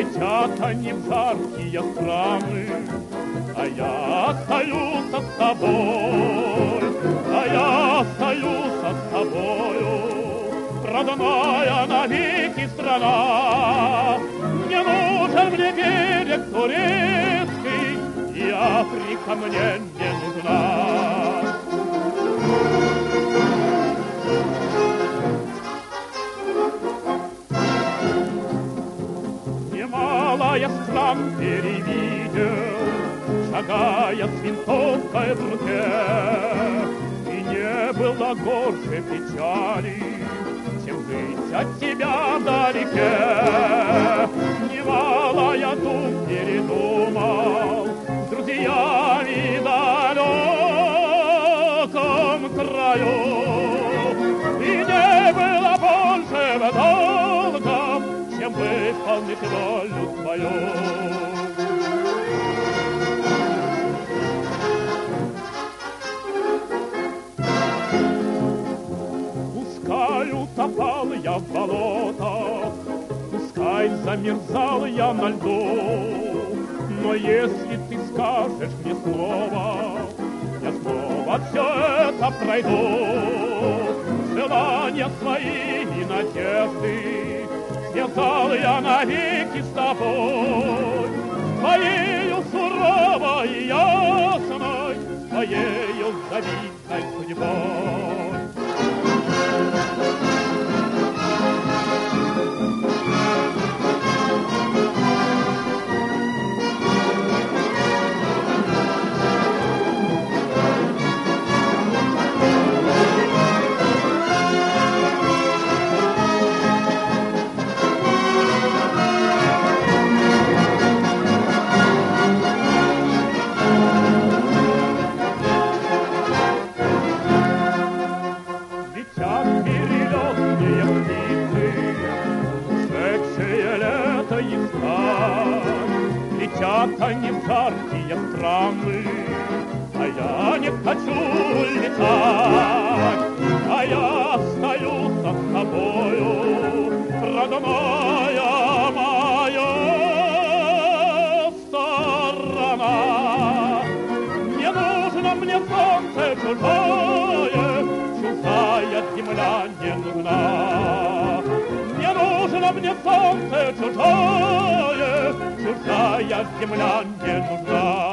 Летят они в жаркие страны, а я остаюсь с тобой, а я остаюсь с тобою, родная навеки страна. Не нужен мне берег турецкий, и Африка мне не нужна. Немало я стран перевидел, шагая с винтовкой в руке, и не было горше печали, чем жить от тебя вдалеке. Немало я тут передумал с друзьями в далеком краю, и не было больше долгов, чем выполнить волю твою. Пускай утопал я в болотах, пускай замерзал я на льду, но если ты скажешь мне слово, я снова все это пройду. Желания свои и надежды связал я навеки с тобой, твоею суровой и ясной, твоею завидной судьбой. Летят они в жаркие страны, а я не хочу летать, а я остаюсь с тобою, родная моя сторона. Не нужно мне солнце чужое, чужая земля не нужна. Не нужно мне солнце чужое, чужая земля не нужна.